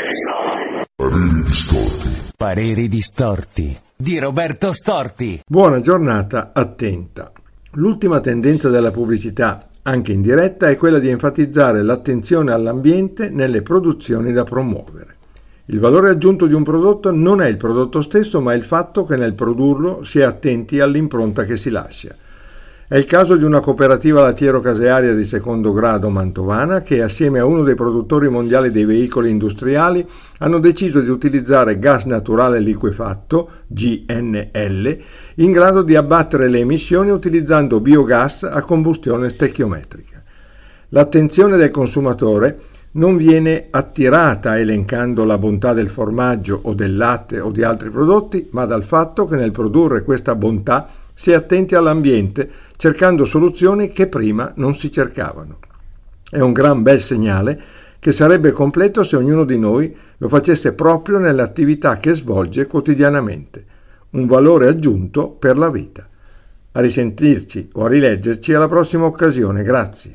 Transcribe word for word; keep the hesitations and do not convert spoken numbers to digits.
Pareri distorti. Pareri distorti di Roberto Storti. Buona giornata attenta. L'ultima tendenza della pubblicità, anche in diretta, è quella di enfatizzare l'attenzione all'ambiente nelle produzioni da promuovere. Il valore aggiunto di un prodotto non è il prodotto stesso, ma il fatto che nel produrlo si è attenti all'impronta che si lascia. È il caso di una cooperativa lattiero-casearia di secondo grado mantovana che, assieme a uno dei produttori mondiali dei veicoli industriali, hanno deciso di utilizzare gas naturale liquefatto, G N L, in grado di abbattere le emissioni utilizzando biogas a combustione stechiometrica. L'attenzione del consumatore non viene attirata elencando la bontà del formaggio o del latte o di altri prodotti, ma dal fatto che nel produrre questa bontà si è attenti all'ambiente, cercando soluzioni che prima non si cercavano. È un gran bel segnale che sarebbe completo se ognuno di noi lo facesse proprio nelle attività che svolge quotidianamente. Un valore aggiunto per la vita. A risentirci o a rileggerci alla prossima occasione. Grazie.